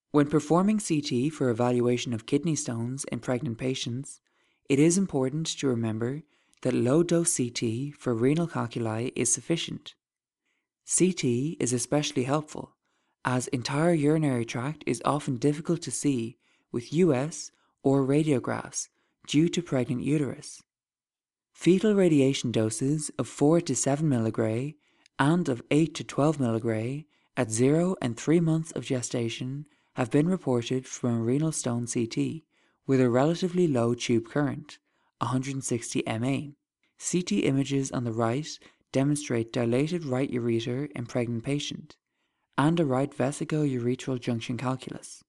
When performing CT for evaluation of kidney stones in pregnant patients, it is important to remember that low-dose CT for renal calculi is sufficient. CT is especially helpful, as entire urinary tract is often difficult to see with US or radiographs due to pregnant uterus. Fetal radiation doses of 4 to 7 milligray and of 8 to 12 milligray at 0 and 3 months of gestation have been reported from a renal stone CT with a relatively low tube current, 160 mA. CT images on the right demonstrate dilated right ureter in pregnant patient and a right vesico-urethral junction calculus.